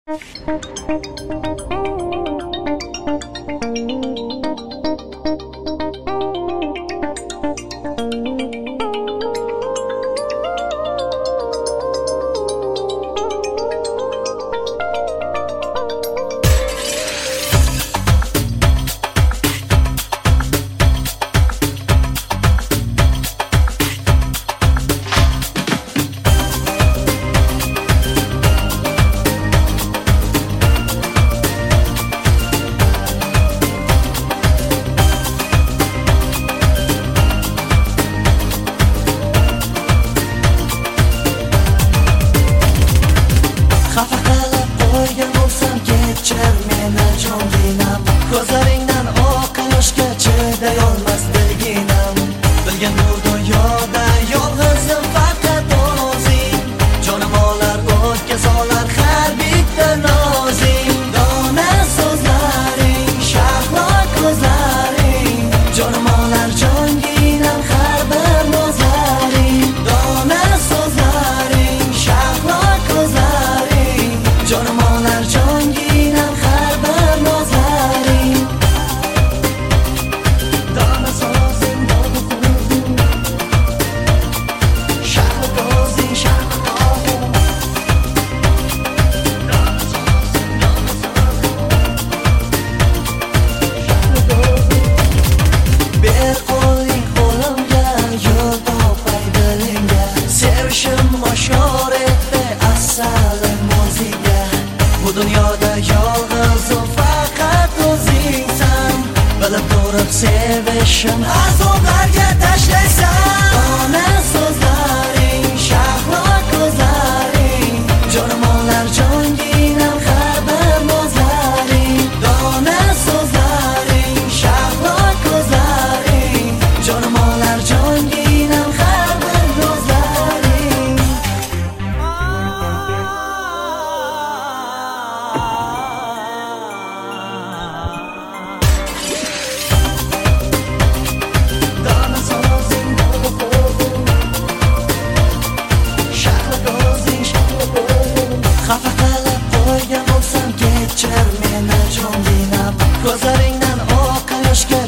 Xafa qilib qo'ygan bo'lsam kechir meni jonginam. Ko'zlaringdan oqqan yoshga chiday olmas dilginam. Bilgan bu dunyoda yolg'izim faqat o'zing. Jonim olar o'tga solar har bitta nozing. Dona so'zlaring, shahlo ko'zlaring, jonim olar jonginam har bir nozlaring. Dona so'zlaring, shahlo ko'zlaring, jonim olar jonginam har bir nozlaring. Dona so'zing, shahlo ko'zing, shahlo ko'zing. Dona so'zing, ber qo'ling qo'limga, yo'l topay dilimga. Sevishim oshkor etdi asalim o'zingga. Bu dunyoda yolg'izim faqat o'zingsan. Bilib turib sevishim azoblarga tashlaysan. Dona so'zlaring, shahlo ko'zlaring, jonim olar jonginam har bir nozlaring. Dona so'zlaring, shahlo ko'zlaring, jonim olar jonginam har bir nozlaring. Dona so'zing, shahlo ko'zing, shahlo ko'zing. Xafa qilib qo'ygan bo'lsam kechir meni jonginam. Ko'zlaringdan oqqan yoshga